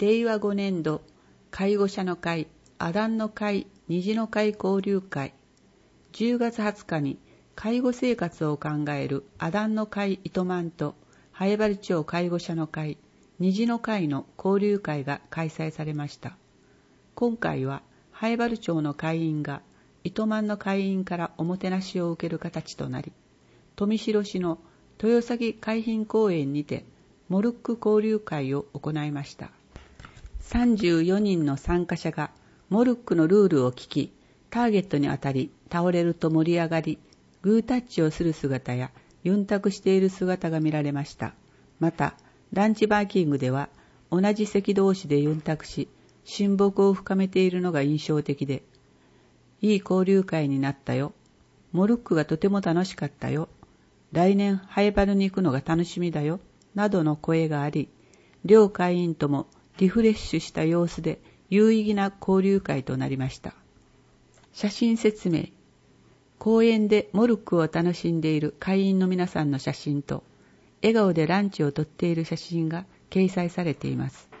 令和5年度介護者の会アダンの会虹の会交流会、10月20日に介護生活を考えるアダンの会糸満と南風原町介護者の会虹の会の交流会が開催されました。今回は南風原町の会員が糸満の会員からおもてなしを受ける形となり、富城市の豊崎海浜公園にてモルック交流会を行いました。34人の参加者がモルックのルールを聞き、ターゲットに当たり倒れると盛り上がり、グータッチをする姿やユンタクしている姿が見られました。また、ランチバイキングでは同じ席同士でユンタクし、親睦を深めているのが印象的で、いい交流会になったよ。モルックがとても楽しかったよ。来年ハイバルに行くのが楽しみだよ。などの声があり、両会員ともリフレッシュした様子で有意義な交流会となりました。写真説明。公園でモルックを楽しんでいる会員の皆さんの写真と、笑顔でランチをとっている写真が掲載されています。